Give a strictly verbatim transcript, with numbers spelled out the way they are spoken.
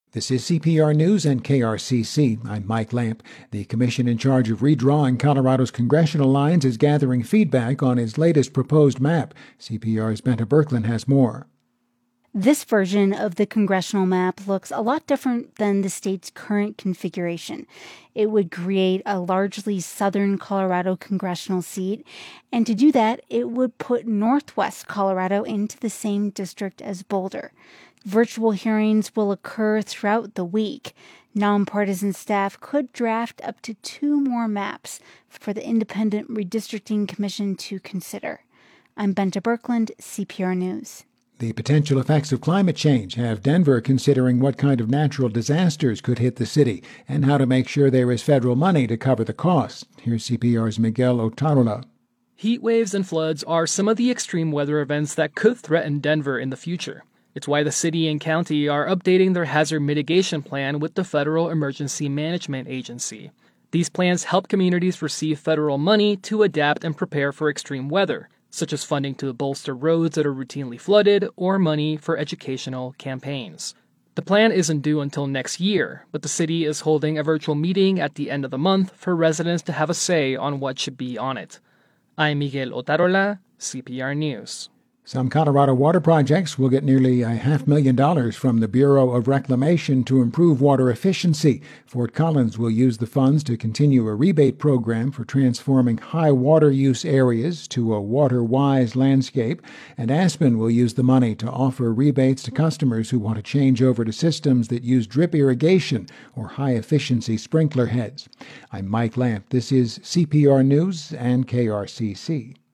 This is C P R News and K R C C. I'm Mike Lamp. The commission in charge of redrawing Colorado's congressional lines is gathering feedback on its latest proposed map. C P R's Benta Berkland has more. This version of the congressional map looks a lot different than the state's current configuration. It would create a largely southern Colorado congressional seat, and to do that, it would put northwest Colorado into the same district as Boulder. Virtual hearings will occur throughout the week. Nonpartisan staff could draft up to two more maps for the Independent Redistricting Commission to consider. I'm Benta Berkland, C P R News. The potential effects of climate change have Denver considering what kind of natural disasters could hit the city and how to make sure there is federal money to cover the costs. Here's C P R's Miguel Otarola. Heat waves and floods are some of the extreme weather events that could threaten Denver in the future. It's why the city and county are updating their hazard mitigation plan with the Federal Emergency Management Agency. These plans help communities receive federal money to adapt and prepare for extreme weather, such as funding to bolster roads that are routinely flooded or money for educational campaigns. The plan isn't due until next year, but the city is holding a virtual meeting at the end of the month for residents to have a say on what should be on it. I'm Miguel Otarola, C P R News. Some Colorado water projects will get nearly a half million dollars from the Bureau of Reclamation to improve water efficiency. Fort Collins will use the funds to continue a rebate program for transforming high water use areas to a water-wise landscape, and Aspen will use the money to offer rebates to customers who want to change over to systems that use drip irrigation or high-efficiency sprinkler heads. I'm Mike Lamp. This is C P R News and K R C C.